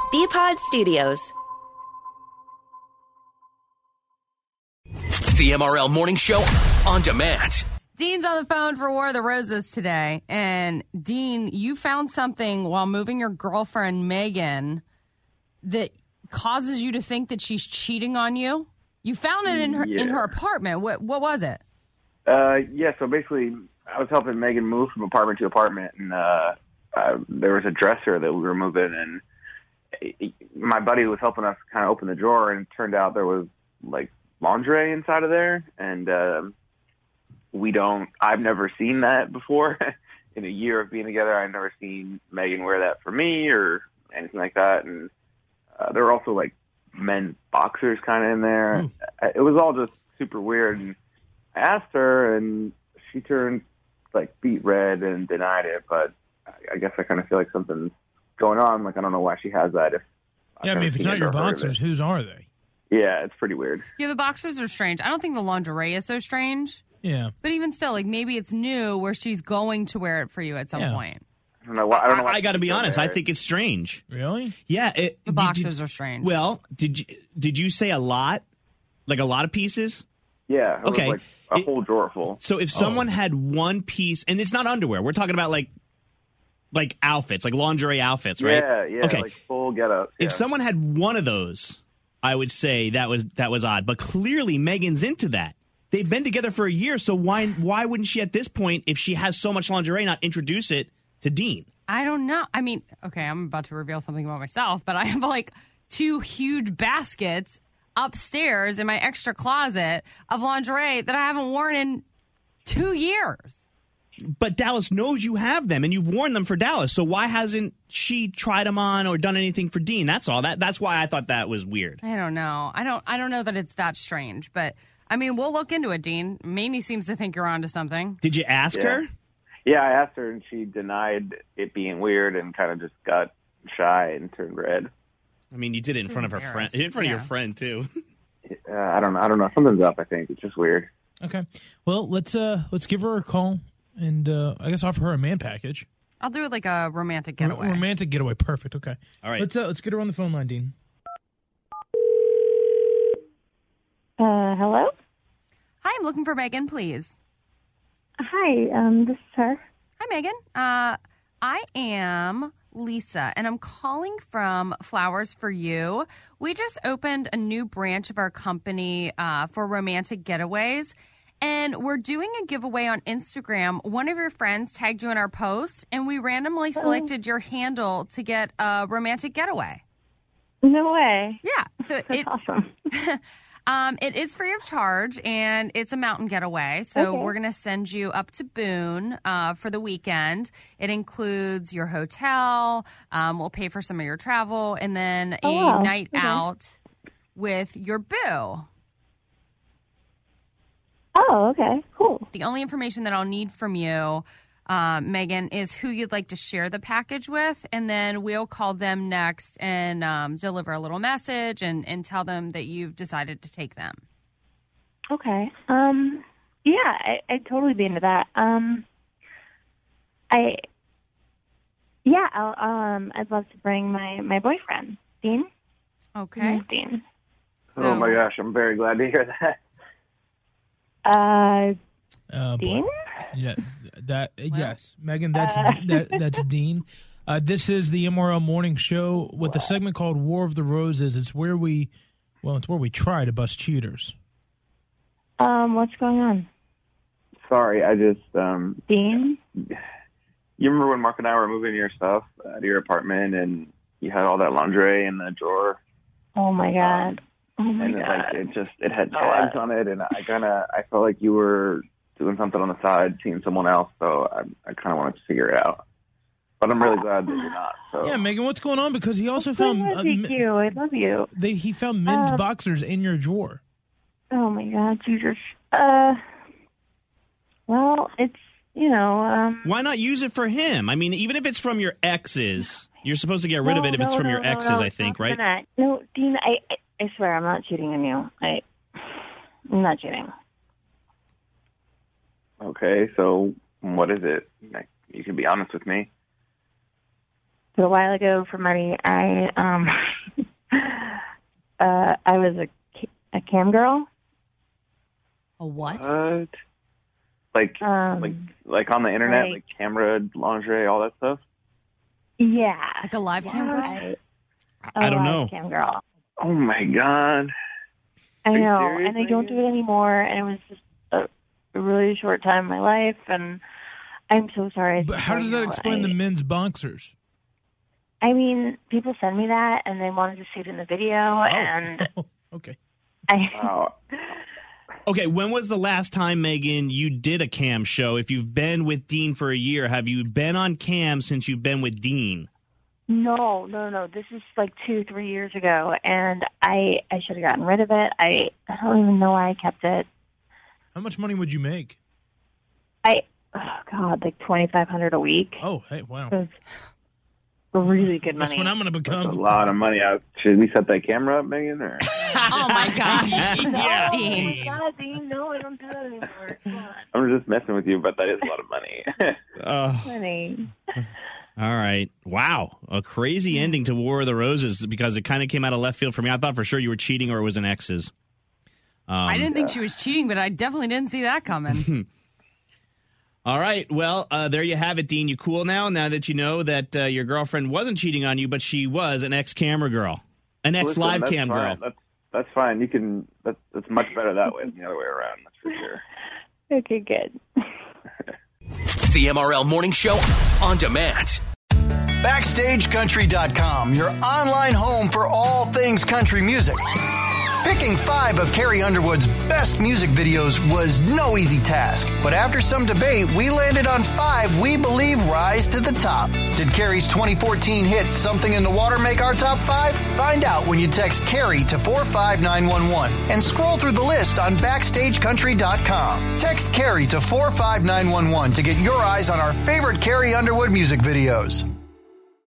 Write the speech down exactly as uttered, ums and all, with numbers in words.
B-Pod Studios. The M R L Morning Show on demand. Dean's on the phone for War of the Roses today. And, Dean, you found something while moving your girlfriend, Megan, that causes you to think that she's cheating on you? You found it in her yeah. in her apartment. What what was it? Uh, yeah, so basically, I was helping Megan move from apartment to apartment, and uh, uh, there was a dresser that we were moving, and it, my buddy was helping us kind of open the drawer, and it turned out there was, like, lingerie inside of there, and uh, we don't, I've never seen that before. In a year of being together, I've never seen Megan wear that for me or anything like that, and uh, there were also, like, men's boxers kind of in there. Mm. It was all just super weird, and I asked her, and she turned, like, beet red and denied it, but I guess I kind of feel like something's going on. Like, I don't know why she has that. If Yeah, I mean, if it's not your boxers, whose are they? Yeah, it's pretty weird. Yeah, the boxers are strange. I don't think the lingerie is so strange. Yeah. But even still, like, maybe it's new where she's going to wear it for you at some Yeah. point. I don't know why. I, don't know why I, I got to be she's honest. there. I think it's strange. Really? Yeah. It, The did boxers you- are strange. Well, did you did you say a lot? Like a lot of pieces? Yeah. It Okay. Was like a It- whole drawer full. So if someone Oh. had one piece, and it's not underwear, we're talking about like like outfits, like lingerie outfits, right? Yeah, yeah. Okay. Like full get up. Yeah. If someone had one of those, I would say that was that was odd. But clearly, Megan's into that. They've been together for a year, so why why wouldn't she at this point, if she has so much lingerie, not introduce it to Dean? I don't know. I mean, okay, I'm about to reveal something about myself, but I have like two huge baskets upstairs in my extra closet of lingerie that I haven't worn in two years. But Dallas knows you have them, and you've worn them for Dallas. So why hasn't she tried them on or done anything for Dean? That's all. That that's why I thought that was weird. I don't know. I don't. I don't know that it's that strange, but I mean, we'll look into it, Dean. Mamie seems to think you're onto something. Did you ask Yeah. her? Yeah, I asked her, and she denied it being weird and kind of just got shy and turned red. I mean, you did it in front of her friend, in front of Yeah. your friend too. Uh, I don't know. I don't know. Something's up. I think it's just weird. Okay. Well, let's uh let's give her a call and uh I guess offer her a man package. I'll do it like a romantic R- getaway. romantic getaway. Perfect. Okay. All right. Let's uh, let's get her on the phone line, Dean. Uh, hello? Hi, I'm looking for Megan, please. Hi, um, this is her. Hi, Megan. Uh, I am Lisa, and I'm calling from Flowers for You. We just opened a new branch of our company uh, for romantic getaways, and we're doing a giveaway on Instagram. One of your friends tagged you in our post, and we randomly selected your handle to get a romantic getaway. No way. Yeah, so That's it awesome. um, it is free of charge, and it's a mountain getaway. So Okay. we're going to send you up to Boone uh, for the weekend. It includes your hotel. Um, we'll pay for some of your travel, and then Oh, a wow. night Okay. out with your boo. Oh, okay. Cool. The only information that I'll need from you, uh, Megan, is who you'd like to share the package with, and then we'll call them next and um, deliver a little message and, and tell them that you've decided to take them. Okay. Um, yeah, I, I'd totally be into that. Um, I, yeah, I'll, um, I'd love to bring my, my boyfriend, Dean. Okay. His name's Dean. Oh my gosh, I'm very glad to hear that. Uh, Uh, boy. Dean? Yeah, that yes, Megan. That's that, that's Dean. Uh, this is the M R L Morning Show with a segment called War of the Roses. It's where we, well, it's where we try to bust cheaters. Um, what's going on? Sorry, I just um. Dean? You remember when Mark and I were moving your stuff out of your apartment, and you had all that lingerie in the drawer, Oh, my God. Oh, my and it, God. like it just it had tags on it, and I kind of I felt like you were doing something on the side, seeing someone else, so I I kind of wanted to figure it out. But I'm really glad that you're not. So Yeah, Megan, what's going on? Because he also I found love uh, you. me- I love you. they he found men's Um, boxers in your drawer. Oh, my God, Jesus. Uh, well, it's, you know, um... Why not use it for him? I mean, even if it's from your exes, you're supposed to get rid of no, it if it's no, from no, your no, exes, no, I think, not right? that. No, Dean, I, I I swear I'm not cheating on you. I, I'm not cheating. okay, so what is it? Like, you can be honest with me. but a while ago for money, I um, uh, I was a, a cam girl. A what? What? Like, Um, like, like on the internet, like- like camera, lingerie, all that stuff. Yeah, Like a live cam girl? I, I don't a know. Cam girl. Oh my god! I Are you know, serious, and I don't do it anymore. And it was just a, a really short time in my life, and I'm so sorry. But how does that explain I, the men's boxers? I mean, people send me that, and they wanted to see it in the video, and Oh, okay. I. Wow. Okay, when was the last time, Megan, you did a cam show? If you've been with Dean for a year, have you been on cam since you've been with Dean? No, no, no. This is like two, three years ago, and I I should have gotten rid of it. I, I don't even know why I kept it. How much money would you make? I oh god, like twenty five hundred a week. Oh, hey, wow. It was really good That's money. what I'm going to That's a become. lot of money. Out. Should we set that camera up, Megan? Or Oh my gosh. Yeah. Oh Dean. my god, Dean! No, I don't do that anymore. Come on, I'm just messing with you, but that is a lot of money. Uh, honey. all right. Wow. A crazy ending to War of the Roses because it kind of came out of left field for me. I thought for sure you were cheating or it was an ex's. Um, I didn't think she was cheating, but I definitely didn't see that coming. All right. Well, uh, there you have it, Dean. You cool now? Now that you know that uh, your girlfriend wasn't cheating on you, but she was an ex-camera girl, an Listen, ex-live that's cam fine. girl. That's that's fine. You can. That's that's much better that way than the other way around. That's for sure. Okay, good. The M R L Morning Show on demand. Backstage Country dot com, your online home for all things country music. Picking five of Carrie Underwood's best music videos was no easy task, but after some debate, we landed on five we believe rise to the top. Did Carrie's twenty fourteen hit Something in the Water make our top five? Find out when you text Carrie to four five nine one one and scroll through the list on Backstage Country dot com. Text Carrie to four five nine one one to get your eyes on our favorite Carrie Underwood music videos.